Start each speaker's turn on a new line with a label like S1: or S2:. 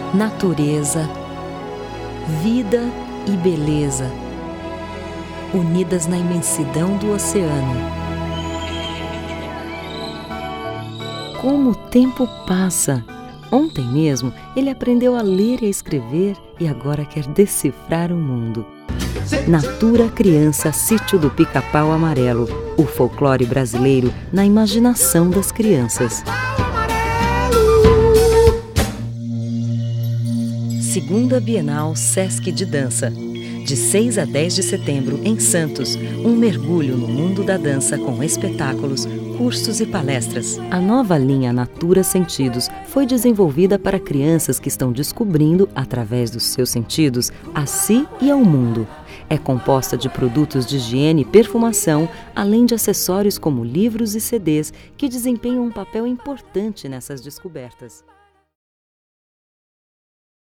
S1: natureza, vida e beleza, unidas na imensidão do oceano. Como o tempo passa! Ontem mesmo ele aprendeu a ler e a escrever e agora quer decifrar o mundo. Natura Criança Sítio do Pica-Pau Amarelo, o folclore brasileiro na imaginação das crianças. Segunda Bienal Sesc de Dança. De 6 a 10 de setembro, em Santos, um mergulho no mundo da dança com espetáculos, cursos e palestras. A nova linha Natura Sentidos foi desenvolvida para crianças que estão descobrindo, através dos seus sentidos, a si e ao mundo. É composta de produtos de higiene e perfumação, além de acessórios como livros e CDs, que desempenham um papel importante nessas descobertas.